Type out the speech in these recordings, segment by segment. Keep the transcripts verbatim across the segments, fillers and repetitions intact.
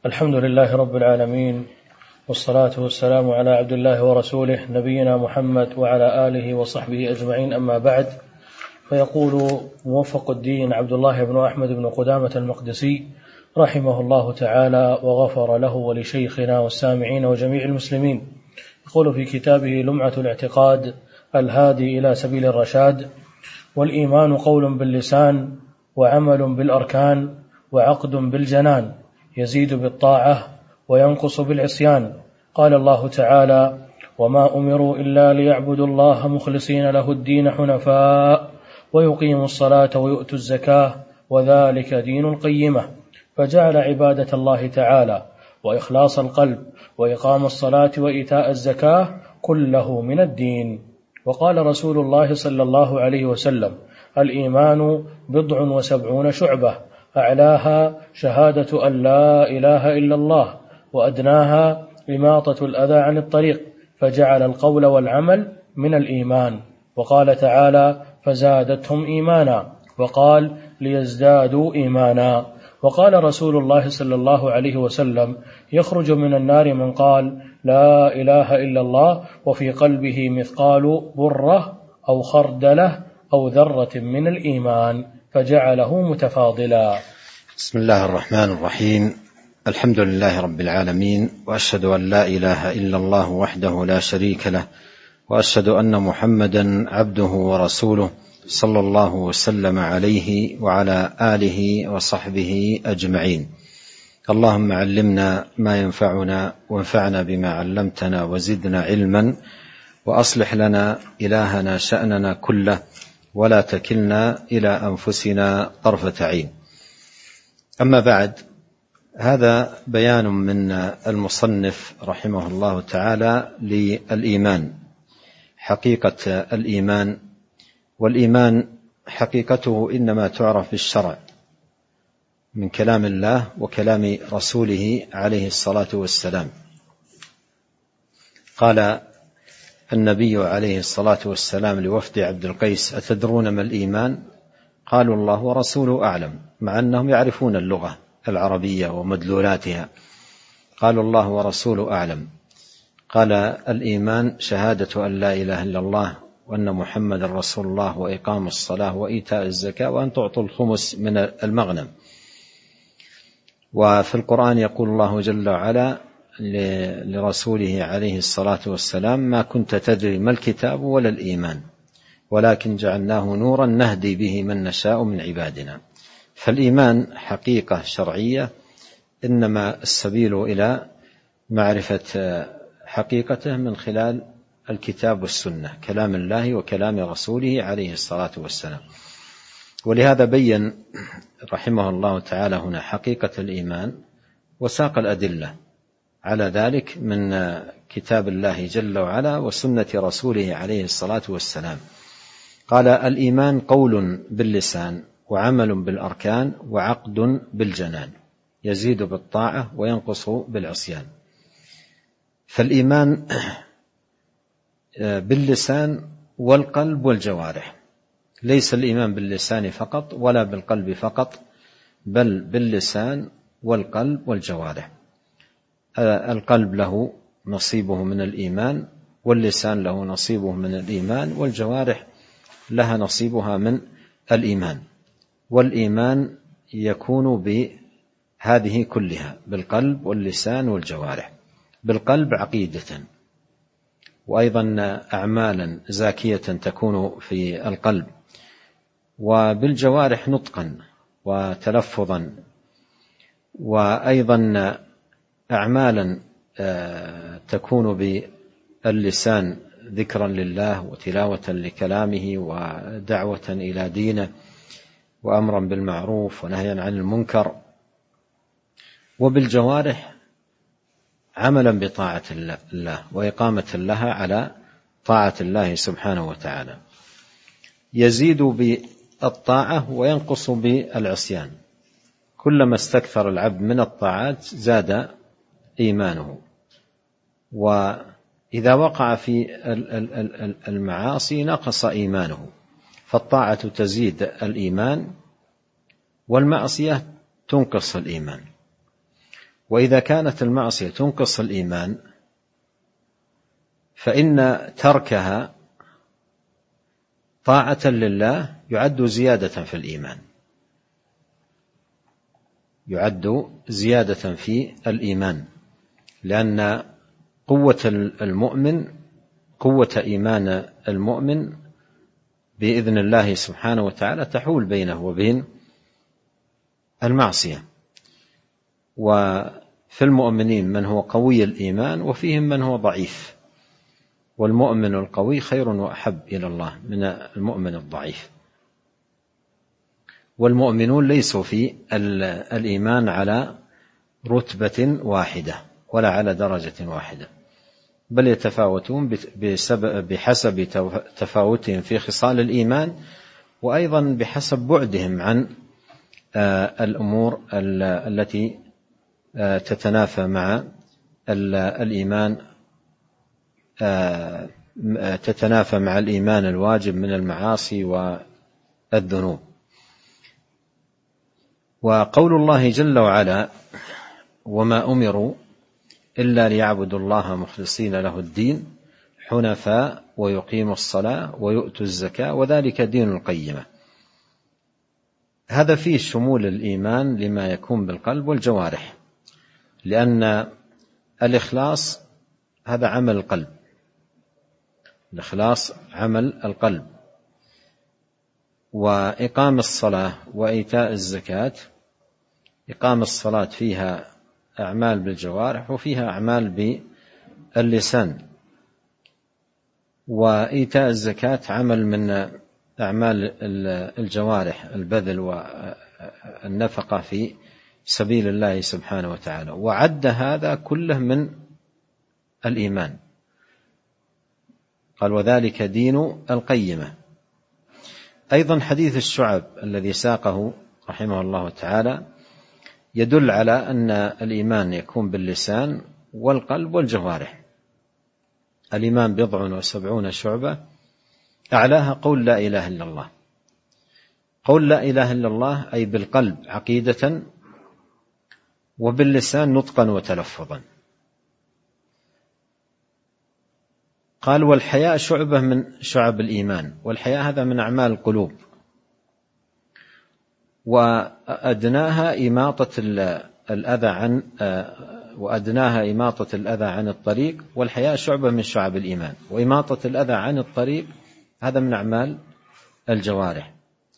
الحمد لله رب العالمين، والصلاة والسلام على عبد الله ورسوله نبينا محمد وعلى آله وصحبه أجمعين، أما بعد. فيقول موفق الدين عبد الله بن أحمد بن قدامة المقدسي رحمه الله تعالى وغفر له ولشيخنا والسامعين وجميع المسلمين، يقول في كتابه لمعة الاعتقاد الهادي إلى سبيل الرشاد: والإيمان قول باللسان وعمل بالأركان وعقد بالجنان، يزيد بالطاعة وينقص بالعصيان. قال الله تعالى: وما أمروا إلا ليعبدوا الله مخلصين له الدين حنفاء ويقيموا الصلاة ويؤتوا الزكاة وذلك دين القيمة. فجعل عبادة الله تعالى وإخلاص القلب وإقام الصلاة وإيتاء الزكاة كله من الدين. وقال رسول الله صلى الله عليه وسلم: الإيمان بضع وسبعون شعبة، أعلاها شهادة أن لا إله إلا الله، وأدناها إماطة الأذى عن الطريق، فجعل القول والعمل من الإيمان. وقال تعالى: فزادتهم إيمانا، وقال: ليزدادوا إيمانا. وقال رسول الله صلى الله عليه وسلم: يخرج من النار من قال لا إله إلا الله وفي قلبه مثقال برة أو خردلة أو ذرة من الإيمان، فجعله متفاضلا. بسم الله الرحمن الرحيم. الحمد لله رب العالمين، وأشهد أن لا إله إلا الله وحده لا شريك له، وأشهد أن محمدا عبده ورسوله صلى الله وسلم عليه وعلى آله وصحبه أجمعين. اللهم علمنا ما ينفعنا وانفعنا بما علمتنا وزدنا علما، وأصلح لنا إلهنا شأننا كله، ولا تكلنا إلى أنفسنا طرفة عين. أما بعد، هذا بيان من المصنف رحمه الله تعالى للإيمان، حقيقة الإيمان. والإيمان حقيقته إنما تعرف بالشرع من كلام الله وكلام رسوله عليه الصلاة والسلام. قال النبي عليه الصلاة والسلام لوفد عبد القيس: أتدرون ما الإيمان؟ قالوا: الله ورسوله أعلم، مع أنهم يعرفون اللغة العربية ومدلولاتها. قالوا: الله ورسوله أعلم. قال: الإيمان شهادة أن لا إله إلا الله وأن محمد رسول الله وإقام الصلاة وإيتاء الزكاة وأن تعطوا الخمس من المغنم. وفي القرآن يقول الله جل وعلا لرسوله عليه الصلاة والسلام: ما كنت تدري ما الكتاب ولا الإيمان ولكن جعلناه نورا نهدي به من نشاء من عبادنا. فالإيمان حقيقة شرعية، إنما السبيل إلى معرفة حقيقته من خلال الكتاب والسنة، كلام الله وكلام رسوله عليه الصلاة والسلام. ولهذا بين رحمه الله تعالى هنا حقيقة الإيمان، وساق الأدلة على ذلك من كتاب الله جل وعلا وسنة رسوله عليه الصلاة والسلام. قال: الإيمان قول باللسان وعمل بالأركان وعقد بالجنان، يزيد بالطاعة وينقص بالعصيان. فالإيمان باللسان والقلب والجوارح، ليس الإيمان باللسان فقط ولا بالقلب فقط، بل باللسان والقلب والجوارح. القلب له نصيبه من الإيمان، واللسان له نصيبه من الإيمان، والجوارح لها نصيبها من الإيمان. والإيمان يكون بهذه كلها، بالقلب واللسان والجوارح. بالقلب عقيدة، وأيضا أعمالا زاكية تكون في القلب، وبالجوارح نطقا وتلفظا، وأيضا أعمالا تكون باللسان ذكرا لله وتلاوة لكلامه ودعوة إلى دينه وأمرا بالمعروف ونهيا عن المنكر، وبالجوارح عملا بطاعة الله وإقامة لها على طاعة الله سبحانه وتعالى. يزيد بالطاعة وينقص بالعصيان. كلما استكثر العبد من الطاعات زاد إيمانه، وإذا وقع في المعاصي نقص إيمانه. فالطاعة تزيد الإيمان، والمعصية تنقص الإيمان. وإذا كانت المعصية تنقص الإيمان فإن تركها طاعة لله يعد زيادة في الإيمان، يعد زيادة في الإيمان، لأن قوة المؤمن قوة إيمان المؤمن بإذن الله سبحانه وتعالى تحول بينه وبين المعصية. وفي المؤمنين من هو قوي الإيمان وفيهم من هو ضعيف، والمؤمن القوي خير وأحب إلى الله من المؤمن الضعيف. والمؤمنون ليسوا في الإيمان على رتبة واحدة ولا على درجة واحدة، بل يتفاوتون بحسب تفاوتهم في خصال الإيمان، وأيضا بحسب بعدهم عن الأمور التي تتنافى مع الإيمان تتنافى مع الإيمان الواجب من المعاصي والذنوب. وقول الله جل وعلا: وما أمروا إلا ليعبدوا الله مخلصين له الدين حنفاء ويقيموا الصلاة ويؤتوا الزكاة وذلك دين القيمة. هذا فيه شمول الإيمان لما يكون بالقلب والجوارح، لأن الإخلاص هذا عمل القلب، الإخلاص عمل القلب، وإقام الصلاة وإيتاء الزكاة، إقام الصلاة فيها أعمال بالجوارح وفيها أعمال باللسان، وإيتاء الزكاة عمل من أعمال الجوارح، البذل والنفقة في سبيل الله سبحانه وتعالى، وعد هذا كله من الإيمان، قال وذلك دين القيمة. أيضا حديث الشعب الذي ساقه رحمه الله تعالى يدل على أن الإيمان يكون باللسان والقلب والجوارح. الإيمان بضع وسبعون شعبة أعلاها قول لا إله إلا الله. قول لا إله إلا الله أي بالقلب عقيدة، وباللسان نطقا وتلفظا. قال والحياء شعبة من شعب الإيمان، والحياء هذا من أعمال القلوب، وأدناها إماطة الأذى عن وأدناها إماطة الأذى عن الطريق، والحياء شعبة من شعب الإيمان، وإماطة الأذى عن الطريق هذا من أعمال الجوارح.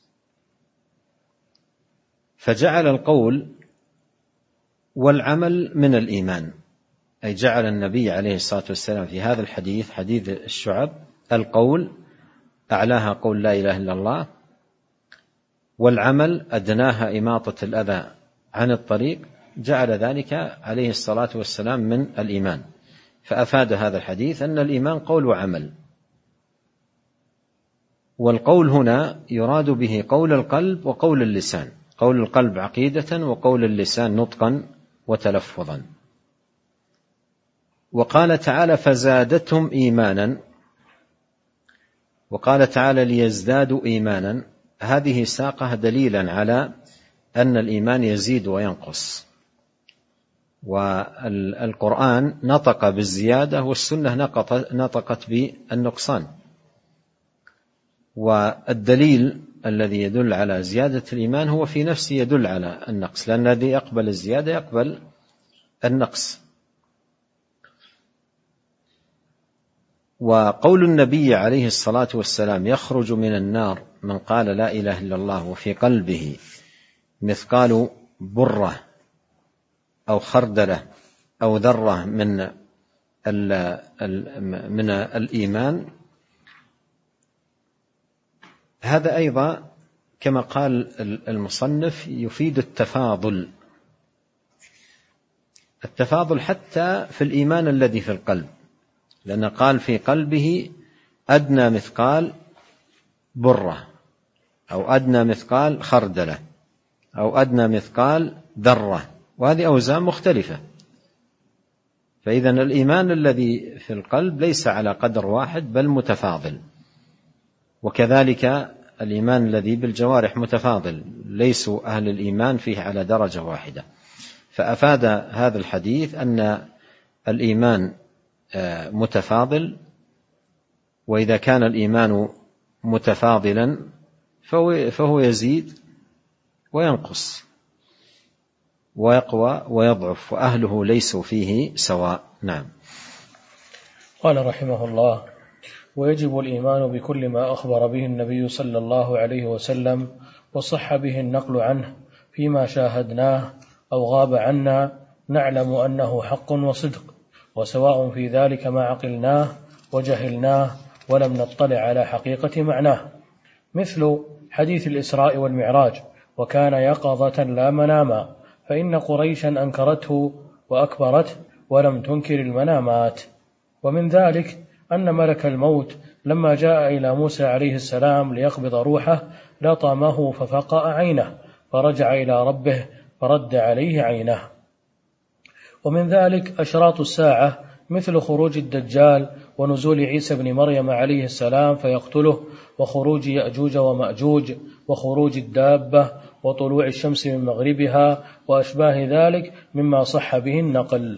فجعل القول والعمل من الإيمان، أي جعل النبي عليه الصلاة والسلام في هذا الحديث حديث الشعب القول أعلاها قول لا إله إلا الله، والعمل أدناها إماطة الأذى عن الطريق، جعل ذلك عليه الصلاة والسلام من الإيمان. فأفاد هذا الحديث أن الإيمان قول وعمل، والقول هنا يراد به قول القلب وقول اللسان، قول القلب عقيدة وقول اللسان نطقا وتلفظا. وقال تعالى فزادتهم إيمانا، وقال تعالى ليزدادوا إيمانا، هذه ساقها دليلا على أن الإيمان يزيد وينقص، والقرآن نطق بالزيادة والسنة نطقت بالنقصان، والدليل الذي يدل على زيادة الإيمان هو في نفسه يدل على النقص، لأن الذي يقبل الزيادة يقبل النقص. وقول النبي عليه الصلاة والسلام يخرج من النار من قال لا إله إلا الله وفي قلبه مثقال برة أو خردلة أو ذرة من من الإيمان، هذا أيضا كما قال المصنف يفيد التفاضل، التفاضل حتى في الإيمان الذي في القلب، لأن قال في قلبه أدنى مثقال برة أو أدنى مثقال خردلة أو أدنى مثقال ذرة، وهذه أوزان مختلفة. فإذا الإيمان الذي في القلب ليس على قدر واحد بل متفاضل، وكذلك الإيمان الذي بالجوارح متفاضل، ليسوا أهل الإيمان فيه على درجة واحدة. فأفاد هذا الحديث أن الإيمان متفاضل، وإذا كان الإيمان متفاضلا فهو يزيد وينقص ويقوى ويضعف، وأهله ليسوا فيه سواء. نعم. قال رحمه الله: ويجب الإيمان بكل ما أخبر به النبي صلى الله عليه وسلم وصح به النقل عنه فيما شاهدناه أو غاب عنا نعلم أنه حق وصدق، وسواء في ذلك ما عقلناه وجهلناه ولم نطلع على حقيقة معناه، مثل حديث الإسراء والمعراج: وكان يقظة لا مناما، فإن قريشا أنكرته وأكبرته ولم تنكر المنامات. ومن ذلك أن ملك الموت لما جاء إلى موسى عليه السلام ليقبض روحه لطمه ففقأ عينه، فرجع إلى ربه فرد عليه عينه. ومن ذلك أشراط الساعة، مثل خروج الدجال ونزول عيسى بن مريم عليه السلام فيقتله، وخروج يأجوج ومأجوج، وخروج الدابة، وطلوع الشمس من مغربها، وأشباه ذلك مما صح به النقل.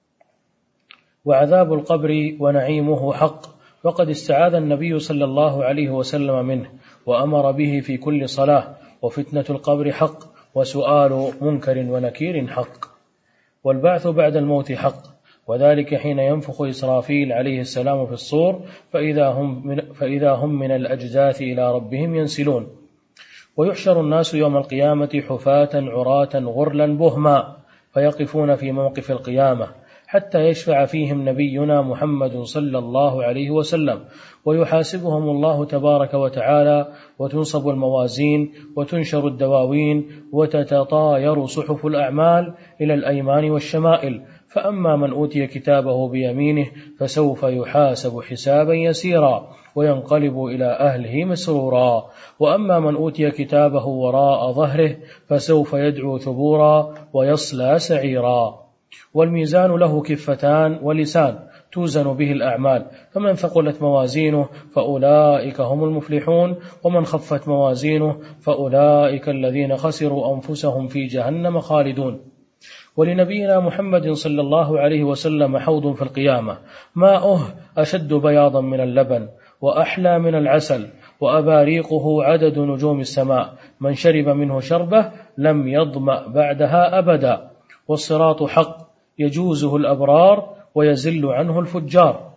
وعذاب القبر ونعيمه حق، وقد استعاذ النبي صلى الله عليه وسلم منه وأمر به في كل صلاة. وفتنة القبر حق، وسؤال منكر ونكير حق. والبعث بعد الموت حق، وذلك حين ينفخ إسرافيل عليه السلام في الصور فإذا هم من, فإذا هم من الأجداث إلى ربهم ينسلون. ويحشر الناس يوم القيامة حفاة عراة غرلا بهما، فيقفون في موقف القيامة حتى يشفع فيهم نبينا محمد صلى الله عليه وسلم، ويحاسبهم الله تبارك وتعالى، وتنصب الموازين، وتنشر الدواوين، وتتطاير صحف الأعمال إلى الأيمان والشمائل. فأما من أوتي كتابه بيمينه فسوف يحاسب حسابا يسيرا وينقلب إلى أهله مسرورا، وأما من أوتي كتابه وراء ظهره فسوف يدعو ثبورا ويصلى سعيرا. والميزان له كفتان ولسان توزن به الأعمال، فمن ثقلت موازينه فأولئك هم المفلحون، ومن خفت موازينه فأولئك الذين خسروا أنفسهم في جهنم خالدون. ولنبينا محمد صلى الله عليه وسلم حوض في القيامة ماؤه أشد بياضا من اللبن وأحلى من العسل، وأباريقه عدد نجوم السماء، من شرب منه شربة لم يظمأ بعدها أبدا. والصراط حق يجوزه الأبرار ويزل عنه الفجار.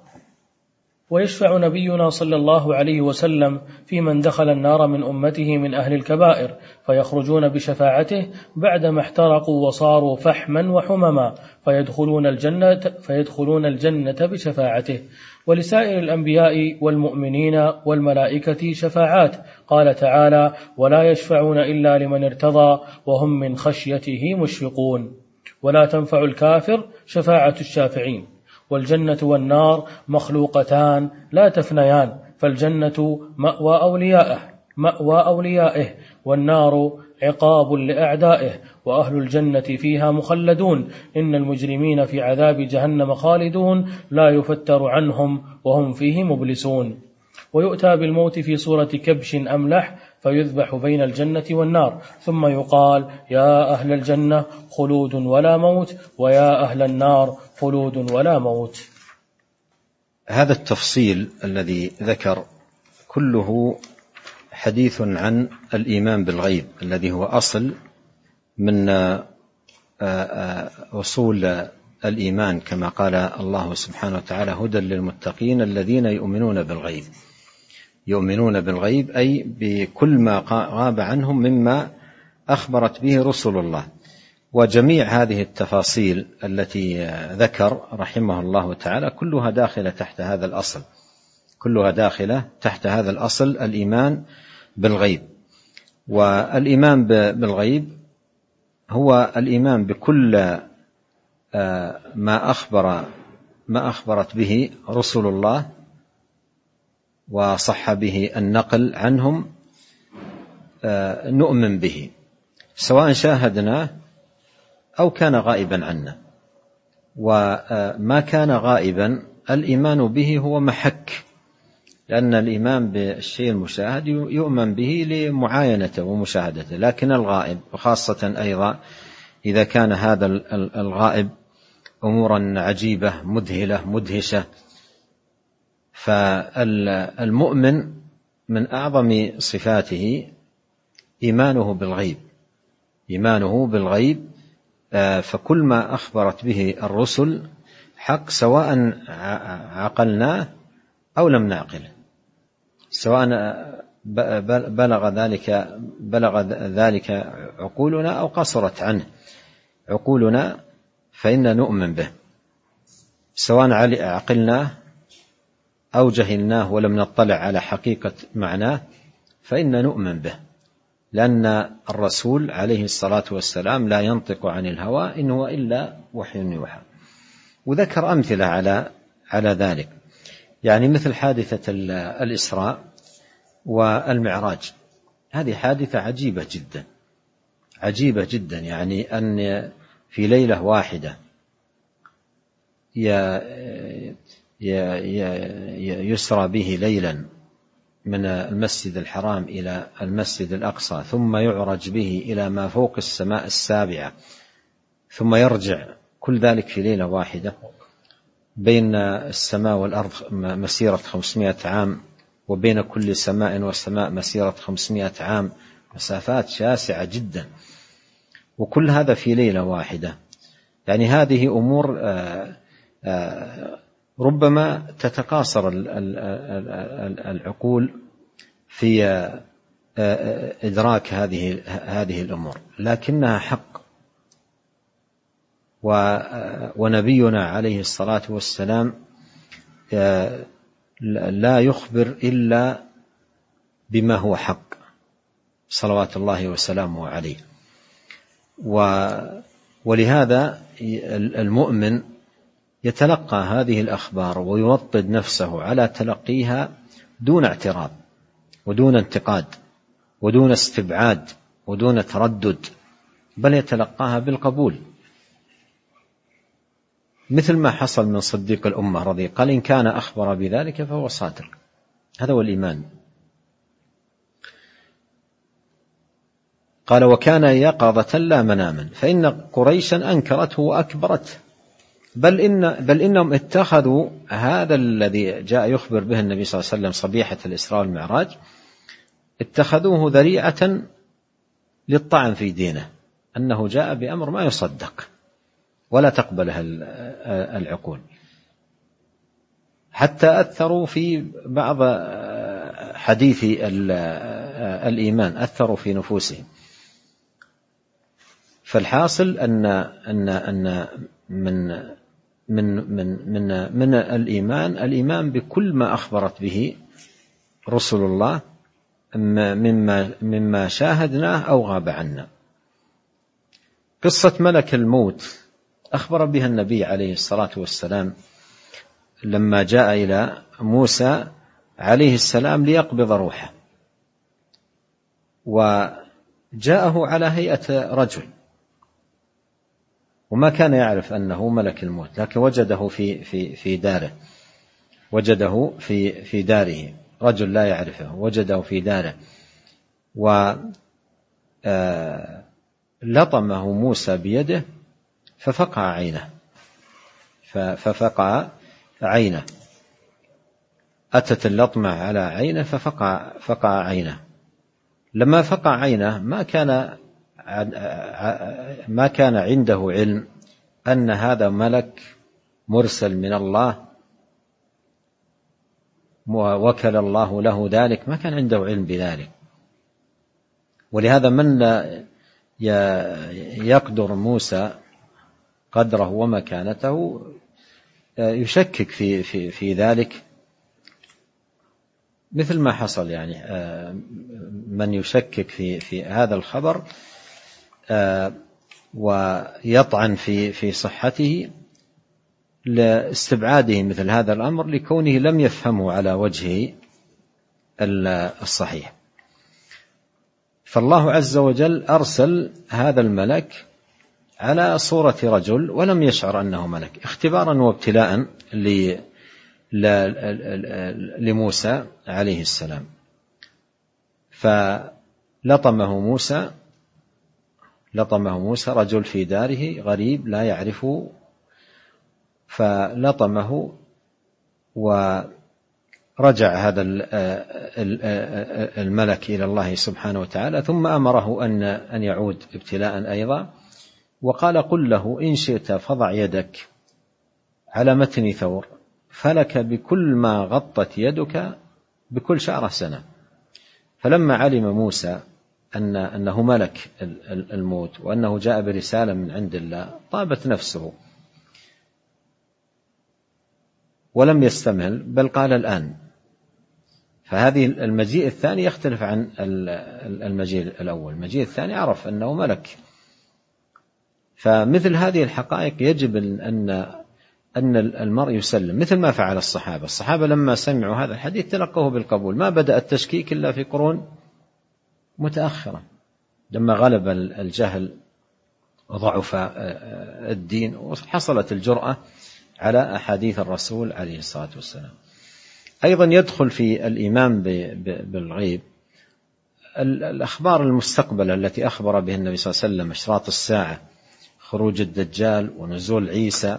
ويشفع نبينا صلى الله عليه وسلم في من دخل النار من أمته من أهل الكبائر، فيخرجون بشفاعته بعدما احترقوا وصاروا فحما وحمما، فيدخلون الجنة, فيدخلون الجنة بشفاعته. ولسائر الأنبياء والمؤمنين والملائكة شفاعات، قال تعالى: ولا يشفعون إلا لمن ارتضى وهم من خشيته مشفقون. ولا تنفع الكافر شفاعة الشافعين. والجنة والنار مخلوقتان لا تفنيان، فالجنة مأوى أوليائه, مأوى أوليائه والنار عقاب لأعدائه، وأهل الجنة فيها مخلدون. إن المجرمين في عذاب جهنم خالدون لا يفتر عنهم وهم فيه مبلسون. ويؤتى بالموت في صورة كبش أملح فيذبح بين الجنة والنار، ثم يقال: يا أهل الجنة خلود ولا موت، ويا أهل النار خلود ولا موت. هذا التفصيل الذي ذكر كله حديث عن الإيمان بالغيب، الذي هو أصل من أصول الإيمان، كما قال الله سبحانه وتعالى: هدى للمتقين الذين يؤمنون بالغيب. يؤمنون بالغيب أي بكل ما غاب عنهم مما أخبرت به رسل الله. وجميع هذه التفاصيل التي ذكر رحمه الله تعالى كلها داخلة تحت هذا الأصل، كلها داخلة تحت هذا الأصل، الإيمان بالغيب. والإيمان بالغيب هو الإيمان بكل ما أخبر ما أخبرت به رسل الله وصح به النقل عنهم، نؤمن به سواء شاهدناه أو كان غائبا عنا. وما كان غائبا الإيمان به هو محك، لأن الإيمان بالشيء المشاهد يؤمن به لمعاينته ومشاهدته، لكن الغائب وخاصة أيضا إذا كان هذا الغائب أمورا عجيبة مذهلة مدهشة. فالمؤمن من أعظم صفاته إيمانه بالغيب، إيمانه بالغيب. فكل ما أخبرت به الرسل حق، سواء عقلناه أو لم نعقله، سواء بلغ ذلك بلغ ذلك عقولنا أو قصرت عنه عقولنا، فإن نؤمن به، سواء عقلناه أو جهلناه ولم نطلع على حقيقة معناه، فإن نؤمن به، لأن الرسول عليه الصلاة والسلام لا ينطق عن الهوى إن هو إلا وحي يوحى. وذكر أمثلة على على ذلك، يعني مثل حادثة الإسراء والمعراج. هذه حادثة عجيبة جدا عجيبة جدا، يعني أن في ليلة واحدة يسرى به ليلا من المسجد الحرام إلى المسجد الأقصى، ثم يعرج به إلى ما فوق السماء السابعة، ثم يرجع، كل ذلك في ليلة واحدة. بين السماء والأرض مسيرة خمسمائة عام، وبين كل سماء وسماء مسيرة خمسمائة عام، مسافات شاسعة جدا، وكل هذا في ليلة واحدة. يعني هذه أمور آآ آآ ربما تتقاصر العقول في إدراك هذه هذه الأمور، لكنها حق. ونبينا عليه الصلاة والسلام لا يخبر إلا بما هو حق، صلوات الله وسلامه عليه. ولهذا المؤمن يتلقى هذه الأخبار ويوطد نفسه على تلقيها دون اعتراض ودون انتقاد ودون استبعاد ودون تردد، بل يتلقاها بالقبول، مثل ما حصل من صديق الأمة رضي قال إن كان أخبر بذلك فهو صادق. هذا هو الإيمان. قال وكان يقظة لا مناما، فإن قريشا أنكرته وأكبرته، بل, إن بل إنهم اتخذوا هذا الذي جاء يخبر به النبي صلى الله عليه وسلم صبيحة الإسراء والمعراج، اتخذوه ذريعة للطعن في دينه، أنه جاء بأمر ما يصدق ولا تقبله العقول، حتى أثروا في بعض حديث الإيمان، أثروا في نفوسهم. فالحاصل أن أن أن من من من من من الإيمان الإيمان بكل ما أخبرت به رسل الله مما مما شاهدناه أو غاب عنا. قصة ملك الموت أخبر بها النبي عليه الصلاة والسلام لما جاء إلى موسى عليه السلام ليقبض روحه، وجاءه على هيئة رجل، وما كان يعرف أنه ملك الموت، لكن وجده في في في داره وجده في في داره رجل لا يعرفه، وجده في داره، ولطمه موسى بيده ففقع عينه ففقع عينه أتت اللطمة على عينه ففقع فقع عينه. لما فقع عينه ما كان ما كان عنده علم أن هذا ملك مرسل من الله ووكل الله له ذلك، ما كان عنده علم بذلك. ولهذا من لا يقدر موسى قدره ومكانته يشكك في في في ذلك، مثل ما حصل. يعني من يشكك في في هذا الخبر ويطعن في في صحته لاستبعاده مثل هذا الأمر لكونه لم يفهمه على وجهه الصحيح. فالله عز وجل أرسل هذا الملك على صورة رجل ولم يشعر أنه ملك، اختبارا وابتلاء لموسى عليه السلام. فلطمه موسى لطمه موسى رجل في داره غريب لا يعرفه، فلطمه ورجع هذا الملك إلى الله سبحانه وتعالى، ثم أمره أن أن يعود ابتلاء أيضا، وقال قل له إن شئت فضع يدك على متن ثور فلك بكل ما غطت يدك بكل شعرة سنة. فلما علم موسى أن أنه ملك الموت وأنه جاء برسالة من عند الله طابت نفسه ولم يستمهل، بل قال الآن. فهذه المجيء الثاني يختلف عن المجيء الأول. المجيء الثاني عرف أنه ملك. فمثل هذه الحقائق يجب أن أن المرء يسلم، مثل ما فعل الصحابة. الصحابة لما سمعوا هذا الحديث تلقوه بالقبول، ما بدأ التشكيك إلا في قرون متأخرة لما غلب الجهل وضعف الدين وحصلت الجرأة على أحاديث الرسول عليه الصلاة والسلام. أيضا يدخل في الإيمان بالغيب الأخبار المستقبلة التي أخبر بها النبي صلى الله عليه وسلم، أشراط الساعة، خروج الدجال ونزول عيسى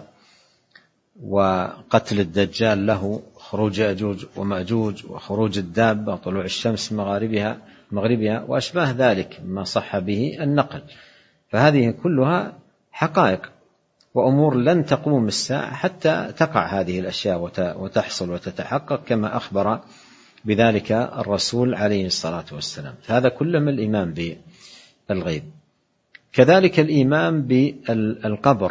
وقتل الدجال له، خروج يأجوج ومأجوج، وخروج الدابة، طلوع الشمس مغاربها مغربها وأشباه ذلك ما صح به النقل. فهذه كلها حقائق وأمور لن تقوم الساعة حتى تقع هذه الأشياء وتحصل وتتحقق كما أخبر بذلك الرسول عليه الصلاة والسلام. هذا كله من الإيمان بالغيب. كذلك الإيمان بالقبر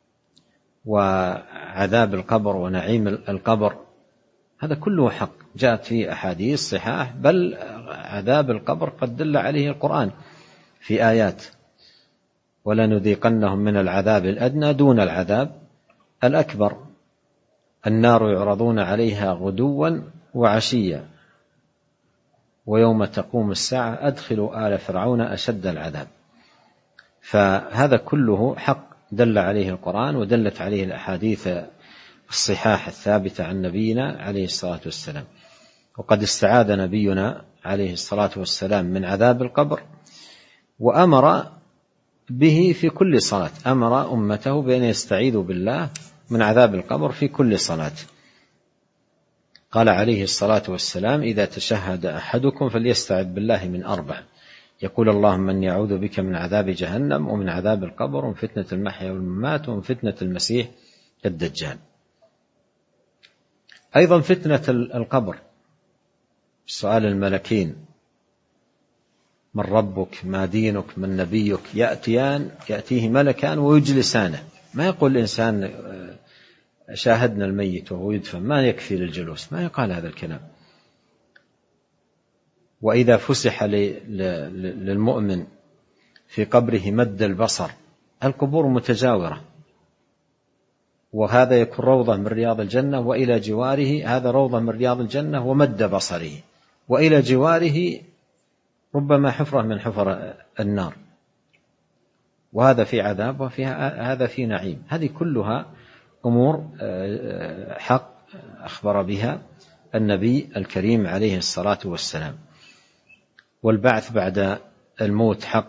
وعذاب القبر ونعيم القبر، هذا كله حق، جاءت في أحاديث صحاح، بل عذاب القبر قد دل عليه القرآن في آيات: ولنذيقنهم من العذاب الأدنى دون العذاب الأكبر، النار يعرضون عليها غدوا وعشيا ويوم تقوم الساعة أدخلوا آل فرعون أشد العذاب. فهذا كله حق دل عليه القرآن ودلت عليه الأحاديث الصحاح الثابتة عن نبينا عليه الصلاة والسلام. وقد استعاذ نبينا عليه الصلاة والسلام من عذاب القبر، وأمر به في كل صلاة، أمر أمته بأن يستعيذوا بالله من عذاب القبر في كل صلاة. قال عليه الصلاة والسلام: إذا تشهد أحدكم فليستعذ بالله من أربع، يقول اللهم إني أعوذ بك من عذاب جهنم ومن عذاب القبر ومن فتنة المحيا والممات ومن فتنة المسيح الدجال. أيضا فتنة القبر، سؤال الملكين: من ربك؟ ما دينك؟ من نبيك؟ يأتيان يأتيه ملكان ويجلسانه. ما يقول الإنسان شاهدنا الميت وهو يدفن، ما يكفي للجلوس، ما يقال هذا الكلام. وإذا فسح للمؤمن في قبره مد البصر، القبور متجاورة، وهذا يكون روضة من رياض الجنة، وإلى جواره هذا روضة من رياض الجنة ومد بصره، وإلى جواره ربما حفرة من حفر النار، وهذا في عذاب وفي هذا في نعيم. هذه كلها أمور حق أخبر بها النبي الكريم عليه الصلاة والسلام. والبعث بعد الموت حق،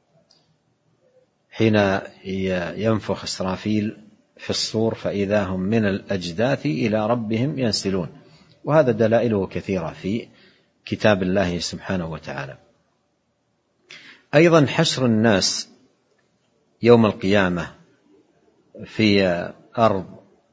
حين ينفخ إسرافيل في الصور فإذا هم من الأجداث إلى ربهم ينسلون، وهذا دلائله كثيرة في كتاب الله سبحانه وتعالى. أيضا حشر الناس يوم القيامة في أرض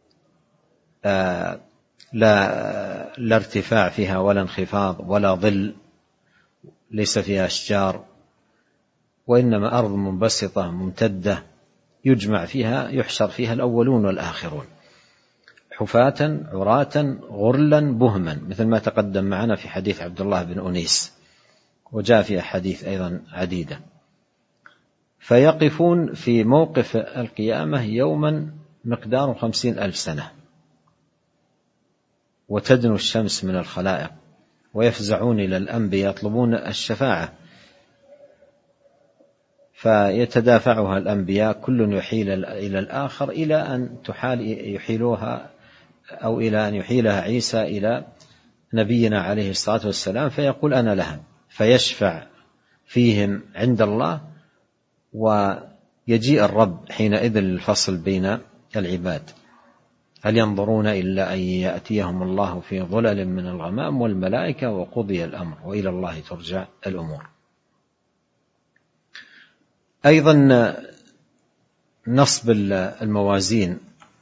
لا, لا ارتفاع فيها ولا انخفاض ولا ظل، ليس فيها أشجار، وإنما أرض منبسطة ممتدة يجمع فيها يحشر فيها الأولون والآخرون حفاة عراة غرلا بهما، مثل ما تقدم معنا في حديث عبد الله بن أنيس، وجاء في أحاديث أيضا عديدة. فيقفون في موقف القيامة يوما مقدار خمسين ألف سنة، وتدنو الشمس من الخلائق، ويفزعون إلى الأنبياء يطلبون الشفاعة، فيتدافعها الأنبياء كل يحيل إلى الآخر إلى أن تحال يحيلوها أو إلى أن يحيلها عيسى إلى نبينا عليه الصلاة والسلام، فيقول أنا لها، فيشفع فيهم عند الله ويجيء الرب حينئذ للفصل بين العباد. هل ينظرون إلا أن يأتيهم الله في ظلل من الغمام والملائكة وقضي الأمر وإلى الله ترجع الأمور. أيضا نصب الموازين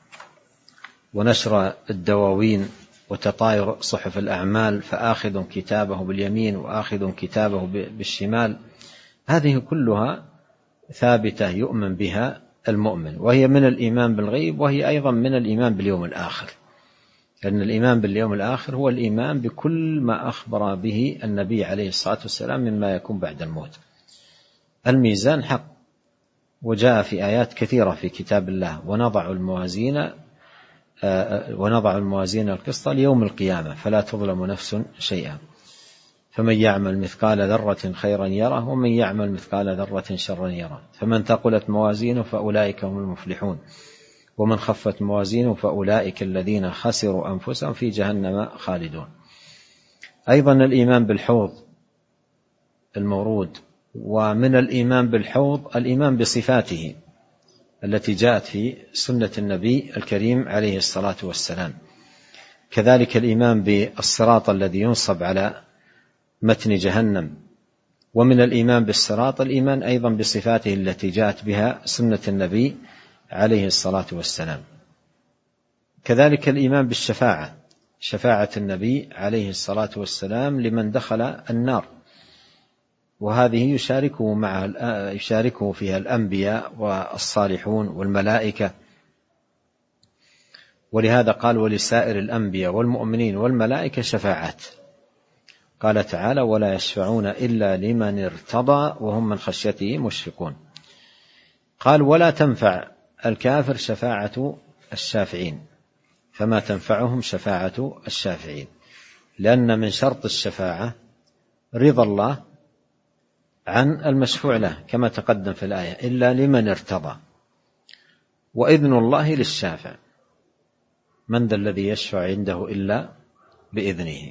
ونشر الدواوين وتطاير صحف الأعمال، فآخذ كتابه باليمين وآخذ كتابه بالشمال، هذه كلها ثابتة يؤمن بها المؤمن، وهي من الإيمان بالغيب، وهي أيضا من الإيمان باليوم الآخر، لأن الإيمان باليوم الآخر هو الإيمان بكل ما أخبر به النبي عليه الصلاة والسلام مما يكون بعد الموت. الميزان حق، وجاء في آيات كثيرة في كتاب الله: ونضع الموازين ونضع الموازين القسط ليوم القيامة فلا تظلم نفس شيئا فمن يعمل مثقال ذرة خيرا يره ومن يعمل مثقال ذرة شرا يره فمن ثقلت موازينه فأولئك هم المفلحون ومن خفت موازينه فأولئك الذين خسروا أنفسهم في جهنم خالدون. أيضا الإيمان بالحوض المورود، ومن الإيمان بالحوض الإيمان بصفاته التي جاءت في سنة النبي الكريم عليه الصلاة والسلام. كذلك الإيمان بالصراط الذي ينصب على متن جهنم، ومن الإيمان بالصراط الإيمان أيضا بصفاته التي جاءت بها سنة النبي عليه الصلاة والسلام. كذلك الإيمان بالشفاعة، شفاعة النبي عليه الصلاة والسلام لمن دخل النار، وهذه يشاركه معها يشاركه فيها الأنبياء والصالحون والملائكة، ولهذا قال: ولسائر الأنبياء والمؤمنين والملائكة شفاعات. قال تعالى: ولا يشفعون إلا لمن ارتضى وهم من خشيته مشفقون. قال: ولا تنفع الكافر شفاعة الشافعين، فما تنفعهم شفاعة الشافعين، لأن من شرط الشفاعة رضا الله عن المشفوع له كما تقدم في الآية: إلا لمن ارتضى، وإذن الله للشافع، من ذا الذي يشفع عنده إلا بإذنه.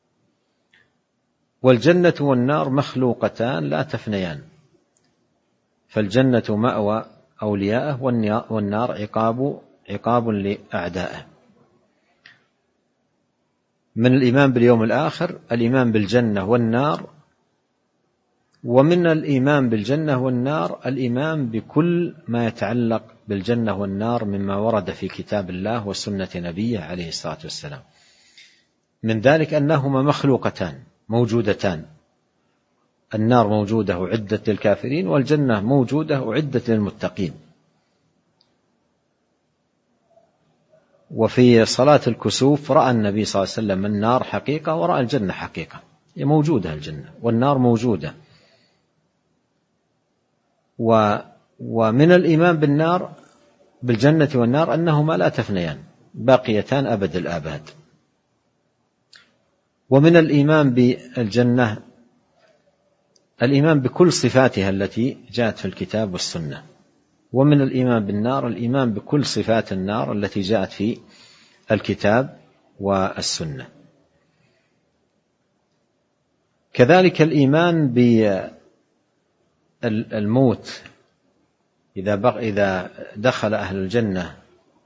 والجنة والنار مخلوقتان لا تفنيان، فالجنة مأوى أوليائه والنار عقاب عقاب لأعدائه. من الإيمان باليوم الآخر الإيمان بالجنة والنار، ومن الإيمان بالجنة والنار الإيمان بكل ما يتعلق بالجنة والنار مما ورد في كتاب الله وسنة نبيه عليه الصلاة والسلام. من ذلك أنهما مخلوقتان موجودتان، النار موجودة أعدت للكافرين، والجنة موجودة أعدت للمتقين. وفي صلاة الكسوف رأى النبي صلى الله عليه وسلم النار حقيقة ورأى الجنة حقيقة، هي موجودة الجنة والنار موجودة. ومن الإيمان بالنار بالجنة والنار أنهما لا تفنيان باقيتان أبد الآباد. ومن الإيمان بالجنة الإيمان بكل صفاتها التي جاءت في الكتاب والسنة، ومن الإيمان بالنار الإيمان بكل صفات النار التي جاءت في الكتاب والسنة. كذلك الإيمان بالموت، إذا بقى إذا دخل أهل الجنة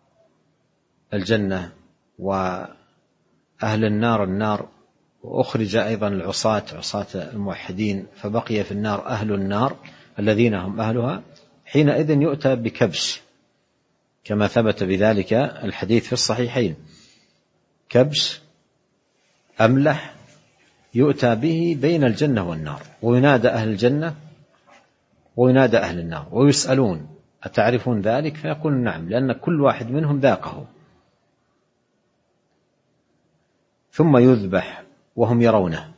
الجنة وأهل النار النار، وأخرج أيضا العصاة عصاة الموحدين، فبقي في النار أهل النار الذين هم أهلها، حينئذ يؤتى بكبش كما ثبت بذلك الحديث في الصحيحين، كبش أملح يؤتى به بين الجنة والنار، وينادى أهل الجنة وينادى أهل النار ويسألون: أتعرفون ذلك؟ فيقول: نعم، لأن كل واحد منهم ذاقه. ثم يذبح وهم يرونه.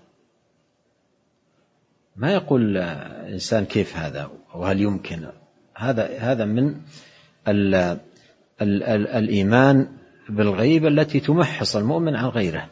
ما يقول إنسان كيف هذا وهل يمكن هذا؟ هذا من ال ال ال الإيمان بالغيب التي تمحص المؤمن عن غيره.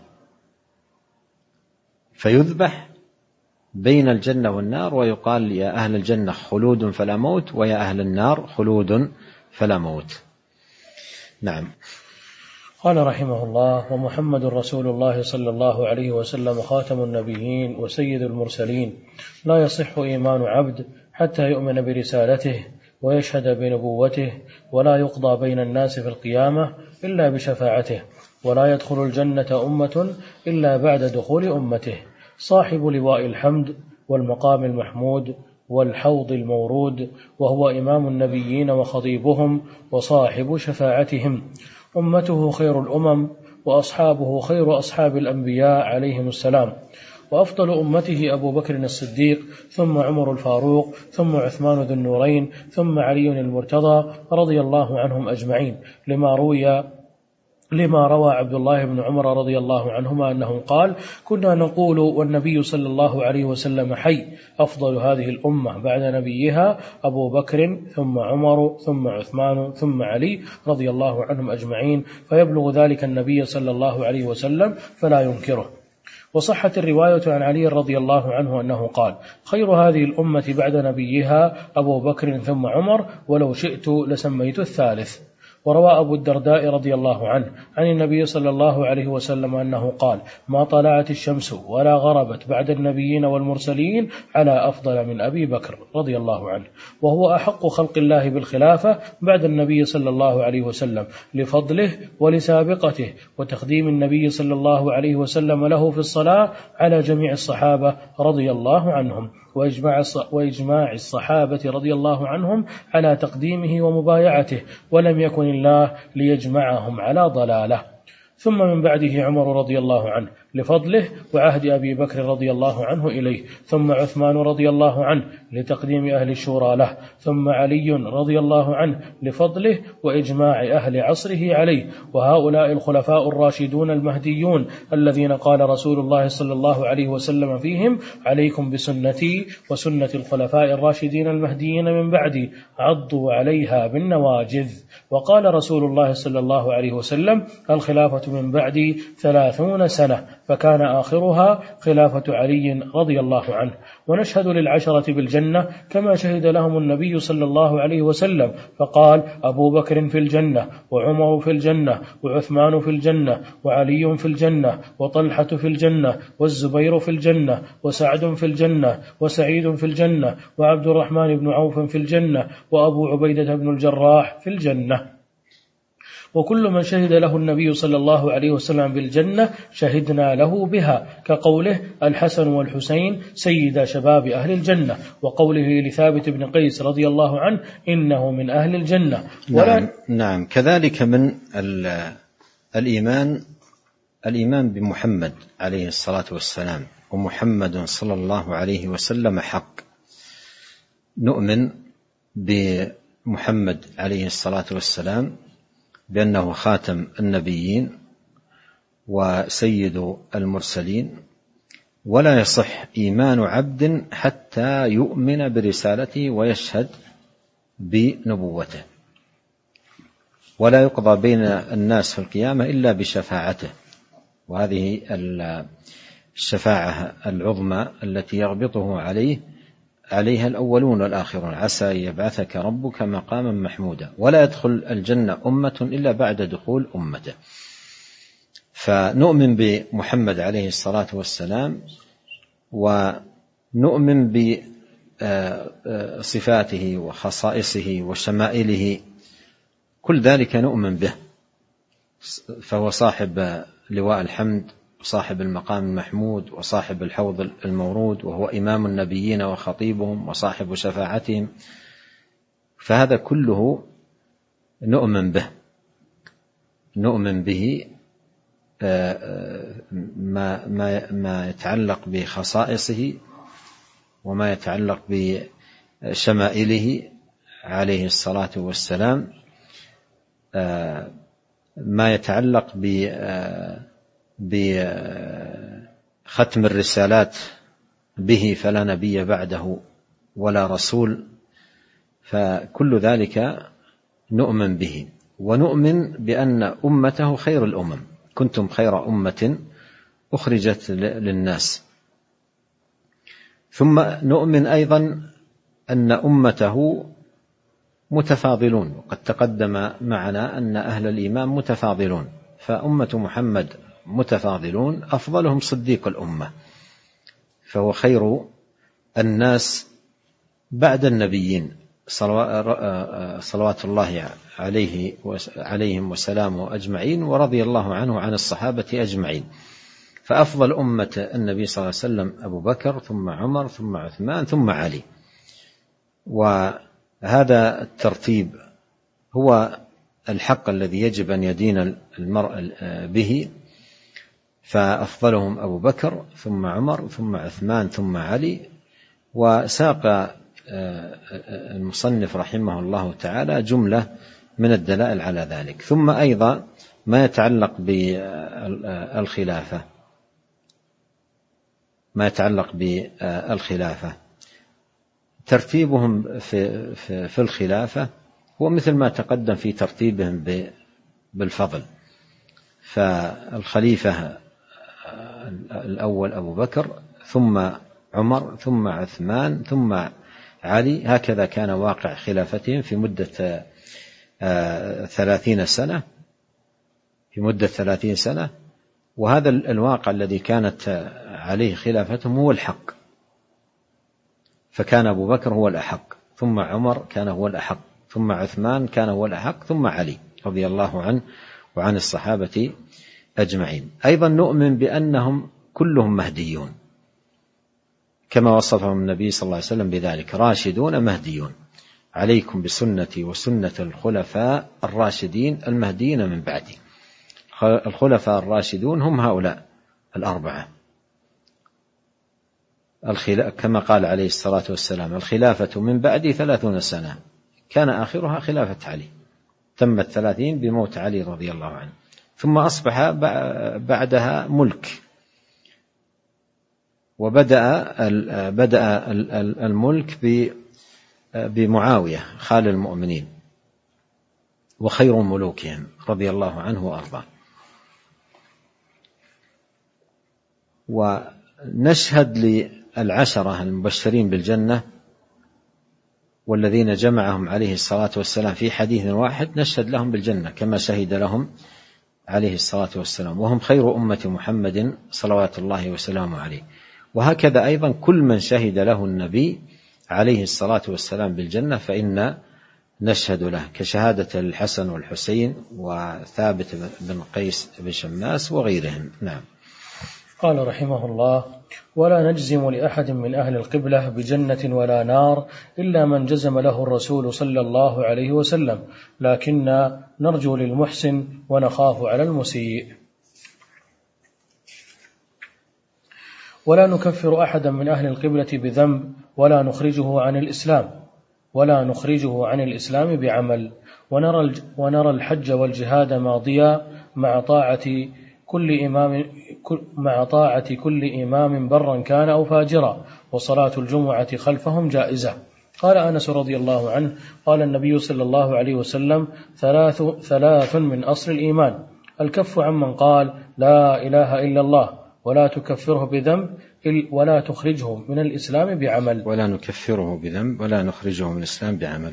فيذبح بين الجنة والنار ويقال: يا أهل الجنة خلود فلا موت، ويا أهل النار خلود فلا موت. نعم. قال رحمه الله: ومحمد رسول الله صلى الله عليه وسلم خاتم النبيين وسيد المرسلين، لا يصح إيمان عبد حتى يؤمن برسالته ويشهد بنبوته، ولا يقضى بين الناس في القيامة إلا بشفاعته، ولا يدخل الجنة أمة إلا بعد دخول أمته، صاحب لواء الحمد والمقام المحمود والحوض المورود، وهو إمام النبيين وخطيبهم وصاحب شفاعتهم. أمته خير الأمم، وأصحابه خير أصحاب الأنبياء عليهم السلام. وأفضل أمته أبو بكر الصديق، ثم عمر الفاروق، ثم عثمان ذو النورين، ثم علي المرتضى رضي الله عنهم أجمعين، لما روي لما روى عبد الله بن عمر رضي الله عنهما أنه قال: كنا نقول والنبي صلى الله عليه وسلم حي، أفضل هذه الأمة بعد نبيها أبو بكر، ثم عمر، ثم عثمان، ثم علي رضي الله عنهم أجمعين، فيبلغ ذلك النبي صلى الله عليه وسلم فلا ينكره. وصحت الرواية عن علي رضي الله عنه أنه قال: خير هذه الأمة بعد نبيها أبو بكر ثم عمر، ولو شئت لسميت الثالث. وروى أبو الدرداء رضي الله عنه عن النبي صلى الله عليه وسلم أنه قال: ما طلعت الشمس ولا غربت بعد النبيين والمرسلين على أفضل من أبي بكر رضي الله عنه، وهو أحق خلق الله بالخلافة بعد النبي صلى الله عليه وسلم، لفضله ولسابقته وتقديم النبي صلى الله عليه وسلم له في الصلاة على جميع الصحابة رضي الله عنهم، وإجماع وإجماع الصحابة رضي الله عنهم على تقديمه ومبايعته، ولم يكن الله ليجمعهم على ضلاله. ثم من بعده عمر رضي الله عنه لفضله وعهد أبي بكر رضي الله عنه إليه، ثم عثمان رضي الله عنه لتقديم أهل الشورى له، ثم علي رضي الله عنه لفضله وإجماع أهل عصره عليه. وهؤلاء الخلفاء الراشدون المهديون الذين قال رسول الله صلى الله عليه وسلم فيهم: عليكم بسنتي وسنة الخلفاء الراشدين المهديين من بعدي، عضوا عليها بالنواجذ. وقال رسول الله صلى الله عليه وسلم: الخلافة من بعدي ثلاثون سنة، فكان آخرها خلافة علي رضي الله عنه. ونشهد للعشرة بالجنة كما شهد لهم النبي صلى الله عليه وسلم، فقال: أبو بكر في الجنة، وعمر في الجنة، وعثمان في الجنة، وعلي في الجنة، وطلحة في الجنة، والزبير في الجنة، وسعد في الجنة، وسعيد في الجنة، وعبد الرحمن بن عوف في الجنة، وأبو عبيدة بن الجراح في الجنة. وكل من شهد له النبي صلى الله عليه وسلم بالجنة شهدنا له بها، كقوله: الحسن والحسين سيدا شباب أهل الجنة، وقوله لثابت بن قيس رضي الله عنه: إنه من أهل الجنة. نعم, نعم كذلك من الإيمان الإيمان بمحمد عليه الصلاة والسلام، ومحمد صلى الله عليه وسلم حق. نؤمن بمحمد عليه الصلاة والسلام بأنه خاتم النبيين وسيد المرسلين، ولا يصح إيمان عبد حتى يؤمن برسالته ويشهد بنبوته، ولا يقضى بين الناس في القيامة إلا بشفاعته. وهذه الشفاعة العظمى التي يغبطه عليه عليها الأولون والآخرون: عسى أن يبعثك ربك مقاما محمودا. ولا يدخل الجنة أمة إلا بعد دخول أمته. فنؤمن بمحمد عليه الصلاة والسلام، ونؤمن بصفاته وخصائصه وشمائله، كل ذلك نؤمن به. فهو صاحب لواء الحمد، وصاحب المقام المحمود، وصاحب الحوض المورود، وهو إمام النبيين وخطيبهم وصاحب شفاعتهم. فهذا كله نؤمن به، نؤمن به ما, ما, ما يتعلق بخصائصه، وما يتعلق بشمائله عليه الصلاة والسلام، ما يتعلق ب بختم الرسالات به، فلا نبي بعده ولا رسول. فكل ذلك نؤمن به. ونؤمن بأن أمته خير الأمم، كنتم خير أمة أخرجت للناس. ثم نؤمن أيضا أن أمته متفاضلون، وقد تقدم معنا أن أهل الإيمان متفاضلون، فأمة محمد متفاضلون، أفضلهم صديق الأمة، فهو خير الناس بعد النبيين صلوات الله عليه عليهم وسلامه أجمعين، ورضي الله عنه عن الصحابة أجمعين. فأفضل أمة النبي صلى الله عليه وسلم أبو بكر، ثم عمر، ثم عثمان، ثم علي. وهذا الترتيب هو الحق الذي يجب أن يدين المرء به. فأفضلهم أبو بكر، ثم عمر، ثم عثمان، ثم علي. وساق المصنف رحمه الله تعالى جملة من الدلائل على ذلك. ثم أيضا ما يتعلق بالخلافة ما يتعلق بالخلافة ترتيبهم في في الخلافة هو مثل ما تقدم في ترتيبهم بالفضل. فالخليفة الأول أبو بكر، ثم عمر، ثم عثمان، ثم علي. هكذا كان واقع خلافتهم في مدة ثلاثين سنة في مدة ثلاثين سنة. وهذا الواقع الذي كانت عليه خلافتهم هو الحق. فكان أبو بكر هو الأحق، ثم عمر كان هو الأحق، ثم عثمان كان هو الأحق، ثم علي رضي الله عنه وعن الصحابة أجمعين. أيضا نؤمن بأنهم كلهم مهديون كما وصفهم النبي صلى الله عليه وسلم بذلك: راشدون مهديون، عليكم بسنتي وسنة الخلفاء الراشدين المهديين من بعدي. الخلفاء الراشدون هم هؤلاء الأربعة. كما قال عليه الصلاة والسلام: الخلافة من بعدي ثلاثون سنة، كان آخرها خلافة علي، تمت ثلاثين بموت علي رضي الله عنه. ثم أصبح بعدها ملك، وبدأ بدأ الملك بمعاوية خال المؤمنين وخير ملوكهم رضي الله عنه وأرضاه. ونشهد للعشرة المبشرين بالجنة والذين جمعهم عليه الصلاة والسلام في حديث واحد، نشهد لهم بالجنة كما شهد لهم عليه الصلاة والسلام، وهم خير أمة محمد صلوات الله وسلامه عليه. وهكذا أيضا كل من شهد له النبي عليه الصلاة والسلام بالجنة فإن نشهد له، كشهادة الحسن والحسين وثابت بن قيس بن شماس وغيرهم. نعم. قال رحمه الله: ولا نجزم لأحد من أهل القبلة بجنة ولا نار إلا من جزم له الرسول صلى الله عليه وسلم، لكن نرجو للمحسن ونخاف على المسيء. ولا نكفر أحدا من أهل القبلة بذنب ولا نخرجه عن الإسلام ولا نخرجه عن الإسلام بعمل، ونرى ونرى الحج والجهاد ماضيا مع طاعة كل إمام مع طاعة كل إمام برا كان أو فاجرا، وصلاة الجمعة خلفهم جائزة. قال أنس رضي الله عنه: قال النبي صلى الله عليه وسلم: ثلاث ثلاث من أصل الإيمان: الكف عمن قال لا إله إلا الله، ولا تكفره بذنب ولا تخرجه من الإسلام بعمل. ولا نكفره بذنب ولا نخرجه من الإسلام بعمل.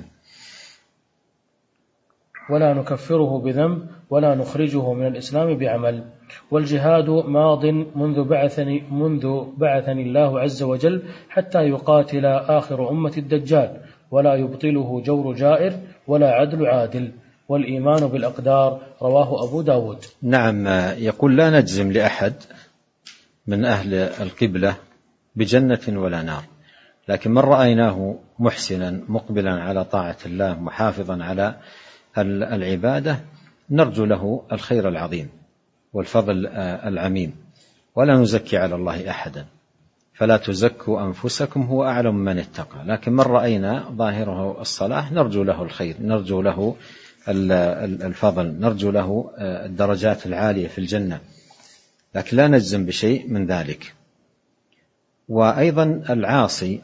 ولا نكفره بذنب ولا نخرجه من الإسلام بعمل. والجهاد ماض منذ بعثني منذ بعثني الله عز وجل حتى يقاتل آخر أمة الدجال، ولا يبطله جور جائر ولا عدل عادل. والإيمان بالأقدار. رواه أبو داود. نعم. يقول: لا نجزم لأحد من أهل القبلة بجنة ولا نار، لكن من رأيناه محسنا مقبلا على طاعة الله محافظا على العبادة نرجو له الخير العظيم والفضل العميم، ولا نزكي على الله أحدا، فلا تزكوا أنفسكم هو أعلم من اتقى. لكن من رأينا ظاهره الصلاح نرجو له الخير، نرجو له الفضل، نرجو له الدرجات العالية في الجنة، لكن لا نجزم بشيء من ذلك. وأيضا العاصي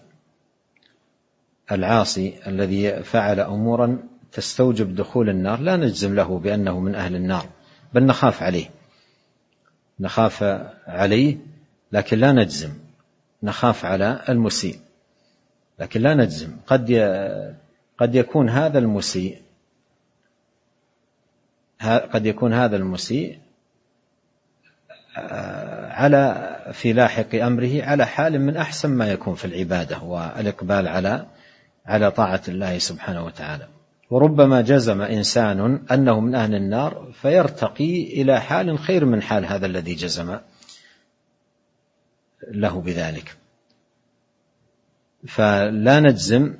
العاصي الذي فعل أمورا تستوجب دخول النار لا نجزم له بأنه من أهل النار، بل نخاف عليه نخاف عليه لكن لا نجزم. نخاف على المسيء لكن لا نجزم. قد قد يكون هذا المسيء قد يكون هذا المسيء على في لاحق أمره على حال من أحسن ما يكون في العبادة والإقبال على على طاعة الله سبحانه وتعالى. وربما جزم إنسان أنه من أهل النار فيرتقي إلى حال خير من حال هذا الذي جزم له بذلك. فلا نجزم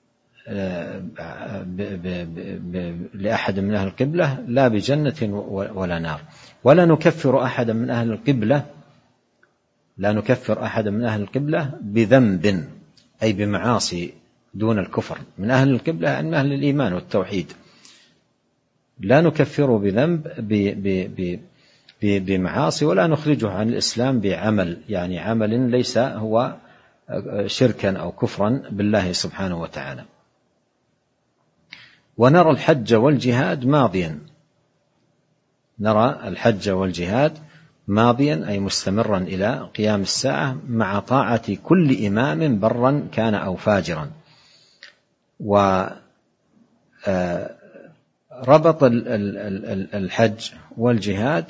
لأحد من أهل القبلة لا بجنة ولا نار، ولا نكفر أحد من أهل القبلة لا نكفر أحد من أهل القبلة بذنب أي بمعاصي دون الكفر. من أهل القبلة يعني من أهل الإيمان والتوحيد، لا نكفره بذنب بمعاصي، ولا نخرجه عن الإسلام بعمل يعني عمل ليس هو شركا أو كفرا بالله سبحانه وتعالى. ونرى الحج والجهاد ماضيا، نرى الحج والجهاد ماضيا أي مستمرا إلى قيام الساعة مع طاعة كل إمام برا كان أو فاجرا. وربط الحج والجهاد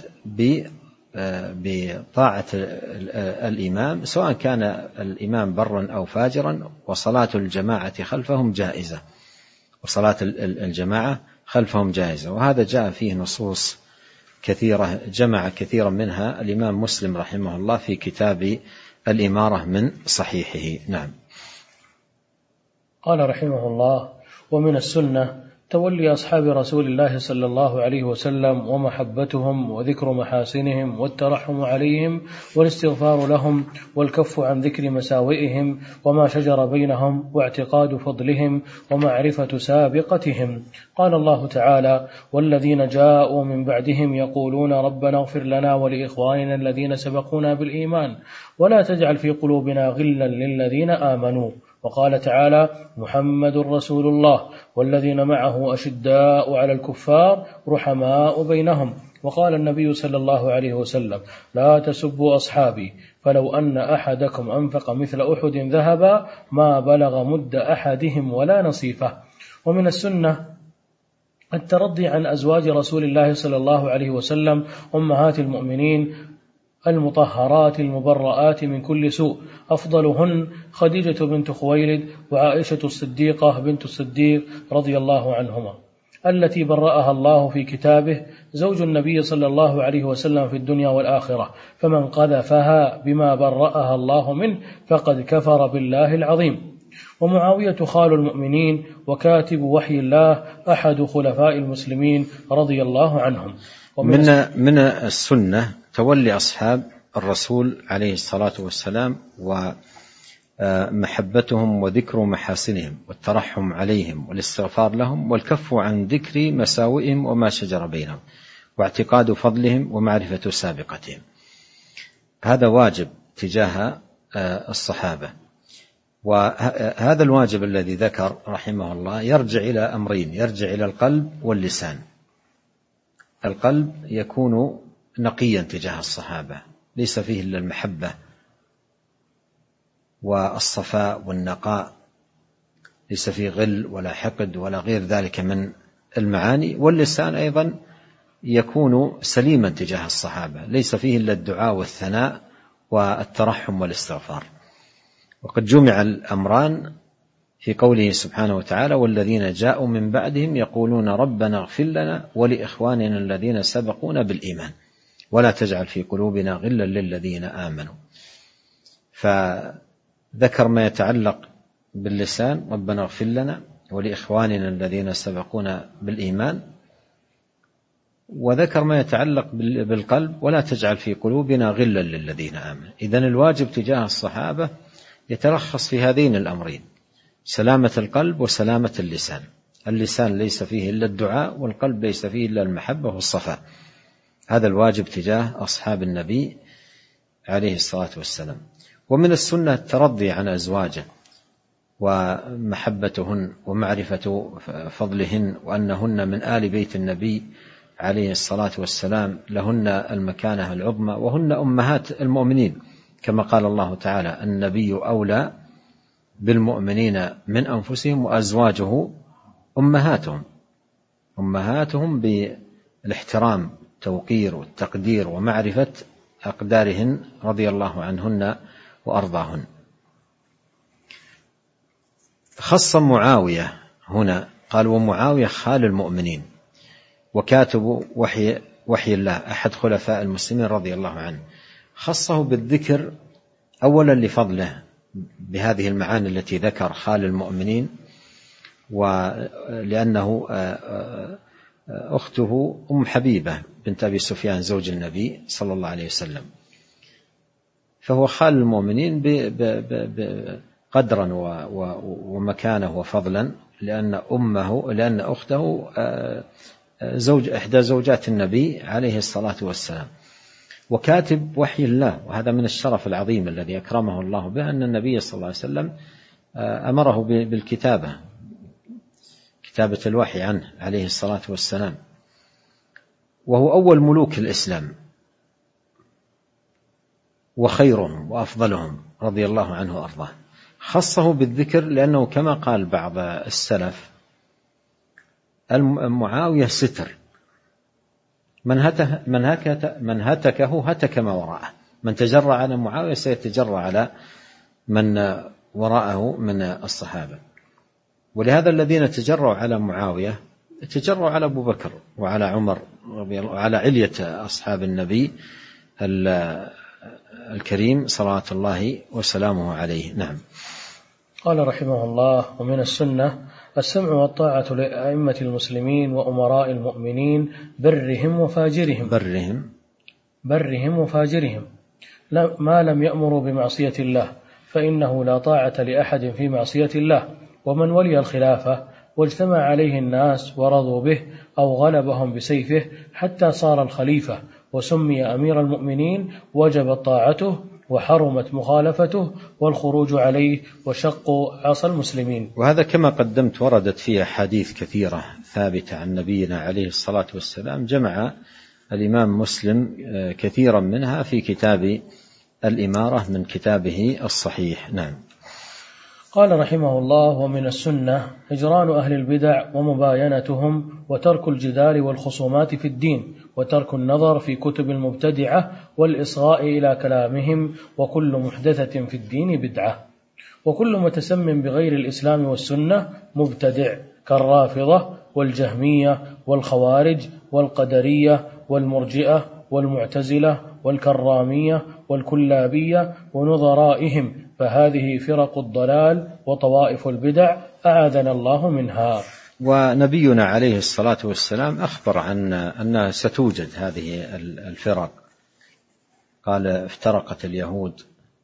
بطاعة الإمام سواء كان الإمام برا أو فاجرا، وصلاة الجماعة خلفهم جائزة وصلاة الجماعة خلفهم جائزة. وهذا جاء فيه نصوص كثيرة جمع كثيرا منها الإمام مسلم رحمه الله في كتاب الإمارة من صحيحه. نعم. قال رحمه الله: ومن السنة تولي أصحاب رسول الله صلى الله عليه وسلم ومحبتهم وذكر محاسنهم والترحم عليهم والاستغفار لهم والكف عن ذكر مساوئهم وما شجر بينهم واعتقاد فضلهم ومعرفة سابقتهم. قال الله تعالى: والذين جاءوا من بعدهم يقولون ربنا اغفر لنا ولإخواننا الذين سبقونا بالإيمان ولا تجعل في قلوبنا غلا للذين آمنوا. وقال تعالى: محمد رسول الله والذين معه أشداء على الكفار رحماء بينهم. وقال النبي صلى الله عليه وسلم: لا تسبوا أصحابي فلو أن أحدكم أنفق مثل أحد ذهبا ما بلغ مد أحدهم ولا نصيفه. ومن السنة الترضي عن أزواج رسول الله صلى الله عليه وسلم أمهات المؤمنين المطهرات المبرآت من كل سوء، أفضلهن خديجة بنت خويلد وعائشة الصديقة بنت الصديق رضي الله عنهما، التي برأها الله في كتابه زوج النبي صلى الله عليه وسلم في الدنيا والآخرة، فمن قذفها بما برأها الله منه فقد كفر بالله العظيم. ومعاوية خال المؤمنين وكاتب وحي الله أحد خلفاء المسلمين رضي الله عنهم. من من السنة تولي أصحاب الرسول عليه الصلاة والسلام ومحبتهم وذكر محاسنهم والترحم عليهم والاستغفار لهم والكف عن ذكر مساوئهم وما شجر بينهم واعتقاد فضلهم ومعرفة سابقتهم. هذا واجب تجاه الصحابة. وهذا الواجب الذي ذكر رحمه الله يرجع إلى أمرين، يرجع إلى القلب واللسان. القلب يكون نقيا تجاه الصحابة ليس فيه إلا المحبة والصفاء والنقاء، ليس فيه غل ولا حقد ولا غير ذلك من المعاني. واللسان أيضا يكون سليما تجاه الصحابة ليس فيه إلا الدعاء والثناء والترحم والاستغفار. وقد جمع الأمران في قوله سبحانه وتعالى: والذين جاءوا من بعدهم يقولون ربنا اغفر لنا ولإخواننا الذين سبقونا بالإيمان ولا تجعل في قلوبنا غلا للذين آمنوا. فذكر ما يتعلق باللسان: ربنا اغفر لنا ولإخواننا الذين سبقونا بالإيمان، وذكر ما يتعلق بالقلب: ولا تجعل في قلوبنا غلا للذين آمنوا. إذن الواجب تجاه الصحابة يتلخص في هذين الأمرين: سلامة القلب وسلامة اللسان. اللسان ليس فيه إلا الدعاء، والقلب ليس فيه إلا المحبة والصفاء. هذا الواجب تجاه أصحاب النبي عليه الصلاة والسلام. ومن السنة الترضي عن أزواجه ومحبتهن ومعرفة فضلهن وأنهن من آل بيت النبي عليه الصلاة والسلام، لهن المكانة العظمى وهن أمهات المؤمنين، كما قال الله تعالى: النبي أولى بالمؤمنين من أنفسهم وأزواجه أمهاتهم. أمهاتهم بالاحترام التوقير والتقدير ومعرفة أقدارهن رضي الله عنهن وأرضاهن. خص معاوية هنا، قال ومعاوية خال المؤمنين وكاتب وحي, وحي الله أحد خلفاء المسلمين رضي الله عنه. خصه بالذكر أولا لفضله بهذه المعاني التي ذكر خال المؤمنين، ولأنه أخته أم حبيبة بنت أبي سفيان زوج النبي صلى الله عليه وسلم، فهو خال المؤمنين قدرا ومكانه وفضلا، لأن أمه لأن أخته زوج إحدى زوجات النبي عليه الصلاة والسلام، وكاتب وحي الله. وهذا من الشرف العظيم الذي أكرمه الله به، أن النبي صلى الله عليه وسلم أمره بالكتابة، كتابة الوحي عنه عليه الصلاة والسلام، وهو أول ملوك الإسلام وخيرهم وأفضلهم رضي الله عنه وأرضاه. خصه بالذكر لأنه كما قال بعض السلف معاوية ستر، من هتك من هتك من هتكه هتك ما وراءه، من تجرى على معاوية سيتجرى على من وراءه من الصحابة. ولهذا الذين تجروا على معاوية تجروا على أبو بكر وعلى عمر رضي الله، على علية أصحاب النبي الكريم صلوات الله وسلامه عليه. نعم. قال رحمه الله: ومن السنة السمع والطاعة لأئمة المسلمين وأمراء المؤمنين برهم وفاجرهم برهم برهم وفاجرهم ما لم يأمروا بمعصية الله، فإنه لا طاعة لأحد في معصية الله. ومن ولي الخلافة واجتمع عليه الناس ورضوا به أو غلبهم بسيفه حتى صار الخليفة وسمي أمير المؤمنين وجبت طاعته وحرمت مخالفته والخروج عليه وشق عصا المسلمين. وهذا كما قدمت وردت فيه حديث كثيرة ثابتة عن نبينا عليه الصلاة والسلام، جمع الإمام مسلم كثيرا منها في كتاب الإمارة من كتابه الصحيح. نعم. قال رحمه الله: ومن السنة هجران أهل البدع ومباينتهم وترك الجدال والخصومات في الدين وترك النظر في كتب المبتدعة والإصغاء إلى كلامهم، وكل محدثة في الدين بدعة، وكل متسم بغير الإسلام والسنة مبتدع، كالرافضة والجهمية والخوارج والقدرية والمرجئة والمعتزلة والكرامية والكلابية ونظرائهم، فهذه فرق الضلال وطوائف البدع أعاذنا الله منها. ونبينا عليه الصلاة والسلام أخبر عن أنها ستوجد هذه الفرق، قال: افترقت اليهود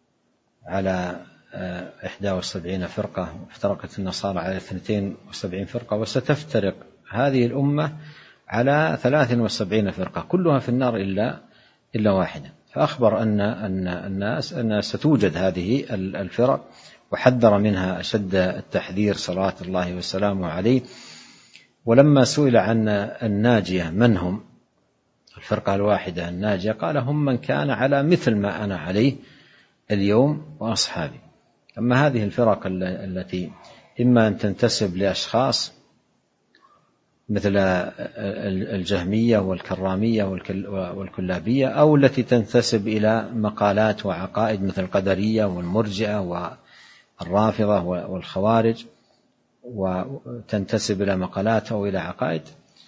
على إحدى وسبعين فرقة، وافترقت النصارى على اثنتين وسبعين فرقة، وستفترق هذه الأمة على ثلاث وسبعين فرقة كلها في النار إلا إلا واحدة. فأخبر أن أن الناس أن ستوجد هذه الفرق، وحذر منها أشد التحذير صلوات الله وسلامه عليه. ولما سئل عن الناجية من هم الفرقة الواحدة الناجية، قال: هم من كان على مثل ما أنا عليه اليوم وأصحابي. أما هذه الفرق التي إما أن تنتسب لأشخاص مثل الجهمية والكرامية والكلابية، أو التي تنتسب إلى مقالات وعقائد مثل القدرية والمرجئة والرافضة والخوارج، وتنتسب إلى مقالات أو إلى عقائد.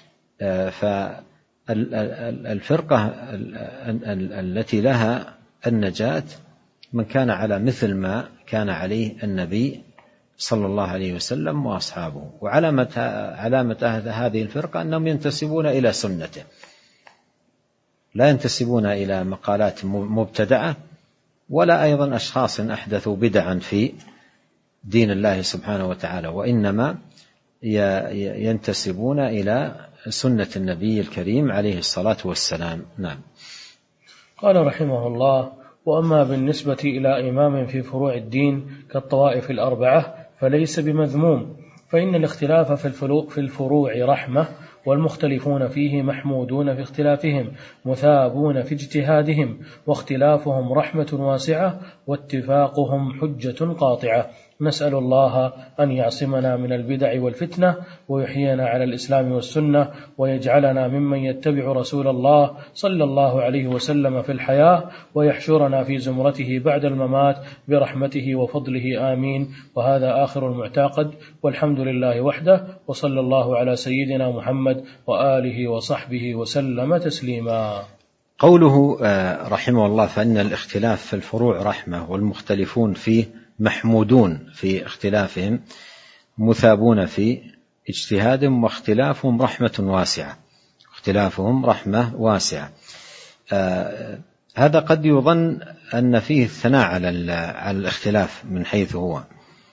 فالفرقة التي لها النجاة من كان على مثل ما كان عليه النبي صلى الله عليه وسلم وأصحابه. وعلامة علامة هذه الفرقة أنهم ينتسبون إلى سنته، لا ينتسبون إلى مقالات مبتدعة ولا أيضا أشخاص أحدثوا بدعا في دين الله سبحانه وتعالى، وإنما ينتسبون إلى سنة النبي الكريم عليه الصلاة والسلام. نعم. قال رحمه الله: وأما بالنسبة إلى إمام في فروع الدين كالطوائف الأربعة فليس بمذموم، فإن الاختلاف في الفروع رحمة، والمختلفون فيه محمودون في اختلافهم مثابون في اجتهادهم، واختلافهم رحمة واسعة واتفاقهم حجة قاطعة. نسأل الله أن يعصمنا من البدع والفتنة ويحيينا على الإسلام والسنة ويجعلنا ممن يتبع رسول الله صلى الله عليه وسلم في الحياة ويحشرنا في زمرته بعد الممات برحمته وفضله آمين. وهذا آخر المعتقد، والحمد لله وحده، وصلى الله على سيدنا محمد وآله وصحبه وسلم تسليما. قوله رحمه الله فإن الاختلاف في الفروع رحمة والمختلفون فيه محمودون في اختلافهم مثابون في اجتهادهم واختلافهم رحمة واسعة اختلافهم رحمة واسعة. آه هذا قد يظن أن فيه الثناء على, على الاختلاف من حيث هو،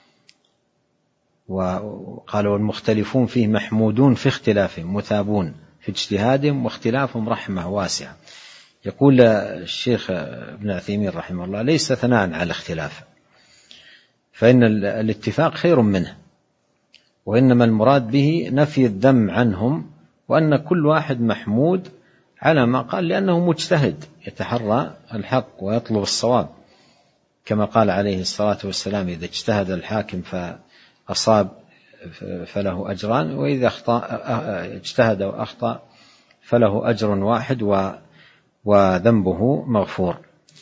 وقالوا المختلفون فيه محمودون في اختلافهم مثابون في اجتهادهم واختلافهم رحمة واسعة. يقول الشيخ ابن عثيمين رحمه الله ليس ثناء على الاختلاف، فإن الاتفاق خير منه، وإنما المراد به نفي الذم عنهم، وأن كل واحد محمود على ما قال لأنه مجتهد يتحرى الحق ويطلب الصواب، كما قال عليه الصلاة والسلام إذا اجتهد الحاكم فأصاب فله أجران، وإذا أخطأ اجتهد وأخطأ فله أجر واحد وذنبه مغفور.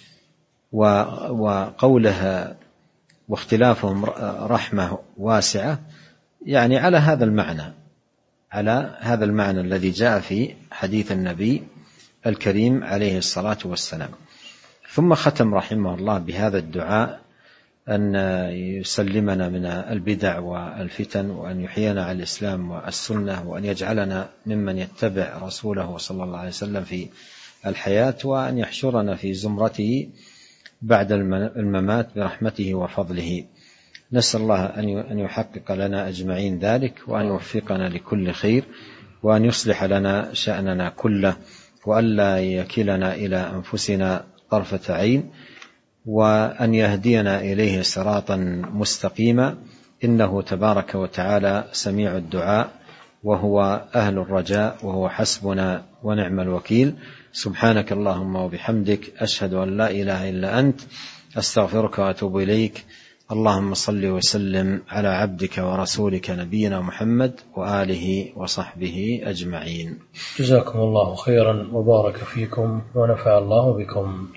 وقوله واختلافهم رحمة واسعة يعني على هذا المعنى على هذا المعنى الذي جاء في حديث النبي الكريم عليه الصلاة والسلام. ثم ختم رحمه الله بهذا الدعاء أن يسلمنا من البدع والفتن، وأن يحيينا على الإسلام والسنة، وأن يجعلنا ممن يتبع رسوله صلى الله عليه وسلم في الحياة، وأن يحشرنا في زمرته بعد الممات برحمته وفضله. نسأل الله أن يحقق لنا أجمعين ذلك، وأن يوفقنا لكل خير، وأن يصلح لنا شأننا كله، وألا يكلنا إلى أنفسنا طرفة عين، وأن يهدينا إليه صراطا مستقيما، إنه تبارك وتعالى سميع الدعاء وهو أهل الرجاء وهو حسبنا ونعم الوكيل. سبحانك اللهم وبحمدك أشهد أن لا إله إلا أنت أستغفرك وأتوب إليك. اللهم صل وسلم على عبدك ورسولك نبينا محمد وآله وصحبه أجمعين. جزاكم الله خيرا وبارك فيكم ونفع الله بكم.